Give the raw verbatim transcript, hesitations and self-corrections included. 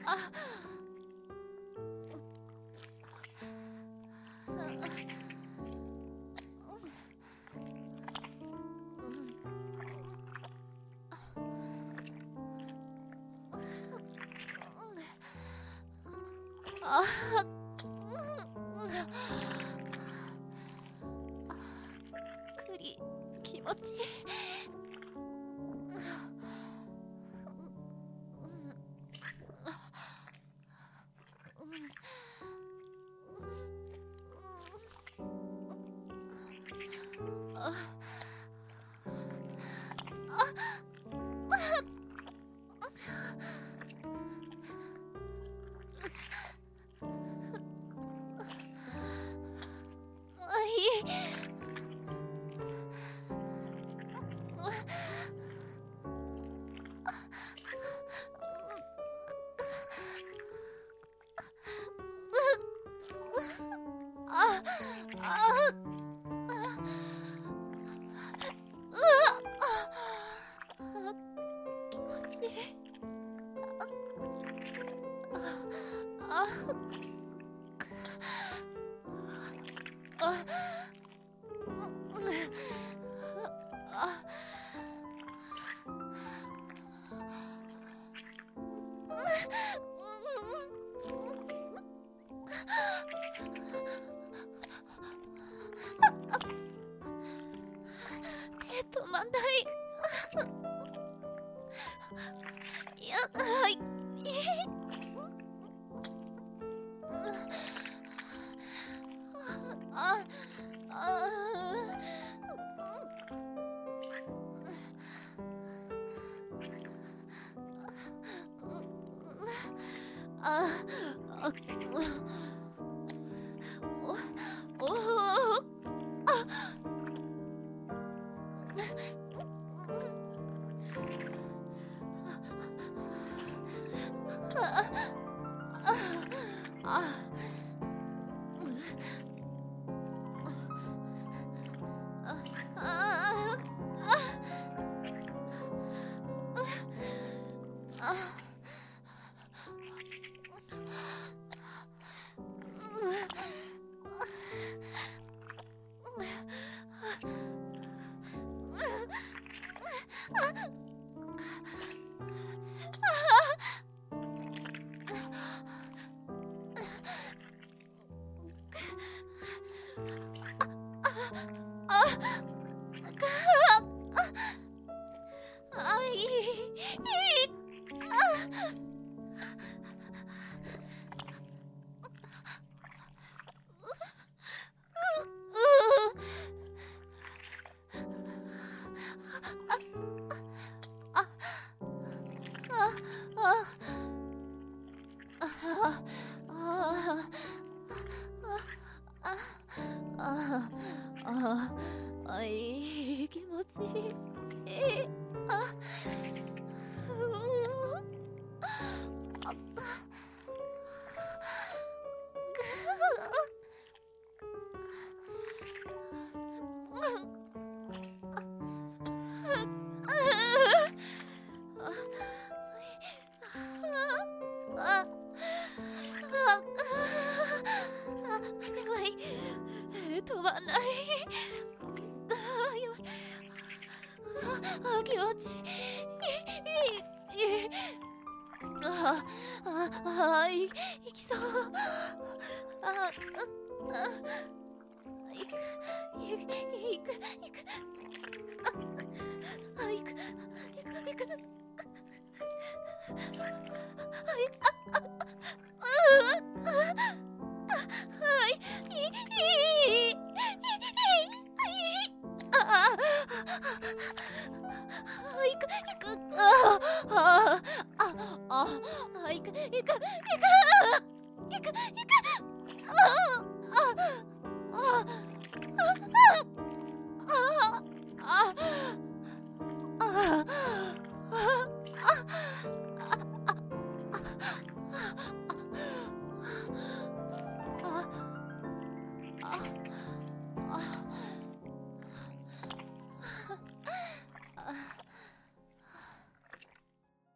ああ栗気持ちいい。ああ気持ちいい。あああ手止まんない。いや、はい。あ、あ、あ、あ、お、お、あ、あ、あ、いい、いい、あ、いい気持ちいい。えー、あ、うー、あ、あ、やばい、止まんない。あ、やばい。あ、気持ちいい。いい。ああ、あ、い、いきそう。あ、あ、いく、いく、いく、いく。あ、いく、いく、いく。はい、あ、あ、あ、はい、い、い、い、い、い、あ、あ、いく、いく、あ、あ、あ、あ、いく、いく、いく、いく、いく。